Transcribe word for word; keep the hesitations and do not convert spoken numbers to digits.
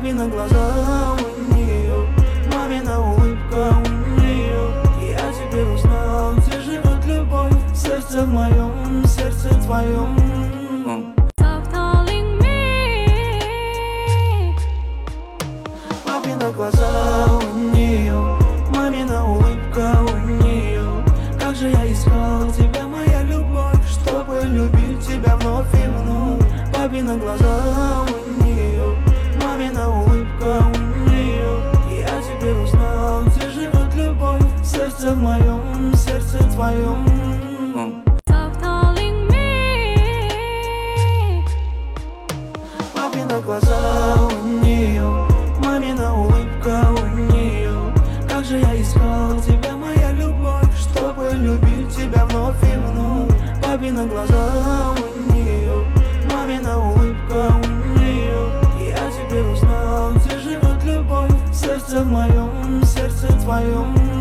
Папина глаза у нее, мамина улыбка у нее. Я теперь узнал, где живет любовь. Сердце в моем, сердце твоем. Папина глаза у нее, мамина улыбка у нее. Как же я искал тебя, моя любовь, чтобы любить тебя вновь и вновь. Папина глаза у нее, мамина улыбка у нее. Я теперь узнал, где живет любовь. Сердце в моем, сердце твоем. Папина глаза у нее, мамина улыбка у нее. Как же я искал тебя, моя любовь, чтобы любить тебя вновь и вновь. Папина глаза у нее, мамина улыбка у нее. Я теперь узнал, где живет любовь. Сердце в моем, сердце твоем.